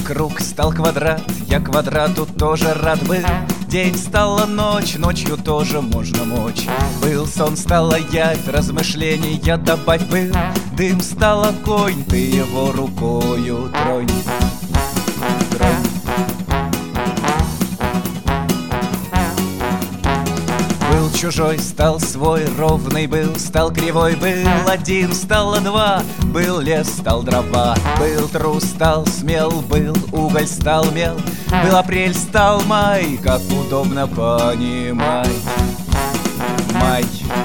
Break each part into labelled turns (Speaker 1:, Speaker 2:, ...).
Speaker 1: круг, стал квадрат, я квадрату тоже рад был. День стала ночь, ночью тоже можно мочь. Был сон, стала явь, размышления добавь был. Дым стал огонь, ты его рукою тронь. Тронь. Был чужой, стал свой, ровный был, стал кривой, был один, стало два, был лес, стал дрова, был трус, стал смел, был уголь, стал мел, был апрель, стал май, как удобно понимать. Май.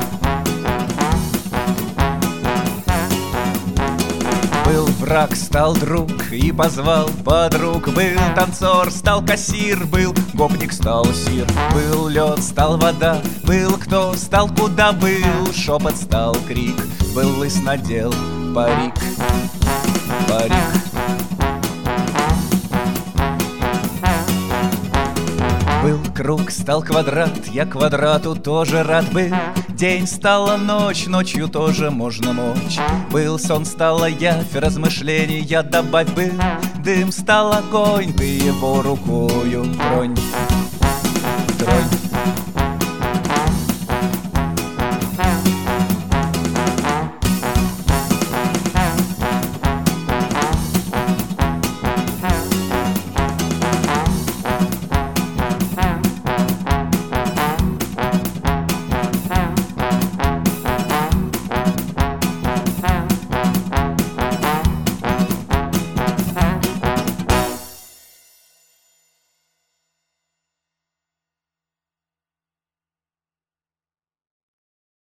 Speaker 1: Был враг, стал друг и позвал подруг. Был танцор, стал кассир. Был гопник, стал сир. Был лед, стал вода. Был кто, стал куда. Был шепот, стал крик. Был лыс, надел парик. Парик. Был круг, стал квадрат, я квадрату тоже рад был. День стала ночь, ночью тоже можно мочь. Был сон, стала явь, размышления добавь был. Дым стал огонь, ты его рукою тронь. Тронь.